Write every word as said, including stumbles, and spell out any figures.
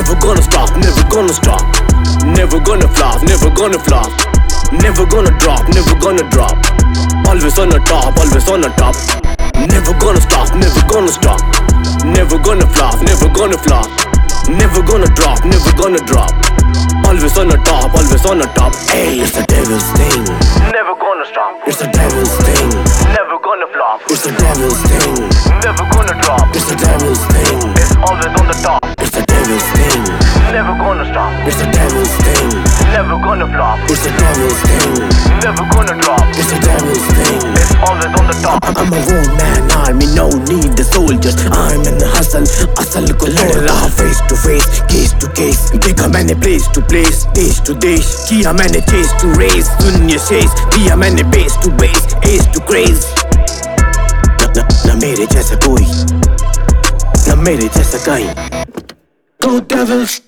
Never gonna stop, never gonna stop. Never gonna flop, never gonna flop. Never gonna drop, never gonna drop. Always on the top, always on the top. Never gonna stop, never gonna stop. Never gonna flop, never gonna flop. Never gonna drop, never gonna drop. Always on the top, always on the top. Hey, it's the devil's thing. Never gonna stop. It's the devil's thing. Never gonna flop. It's the devil's thing. Never gonna drop. It's the devil's thing. It's always on the top. It's the devil's thing. Never gonna stop. It's the devil's thing. Never gonna flop. It's the devil's thing. Never gonna drop. It's the devil's thing. It's always on the top. I'm a one man army, no need the soldiers. I'm in the hustle, hustle को लड़ रहा face to face, case to case. देखा मैंने place to place, देश to देश. किया मैंने chase to race, दुनिया शेष. किया मैंने base to base, ace to craze. न न न मेरे जैसा कोई, न मेरे जैसा कहीं. Go Devils.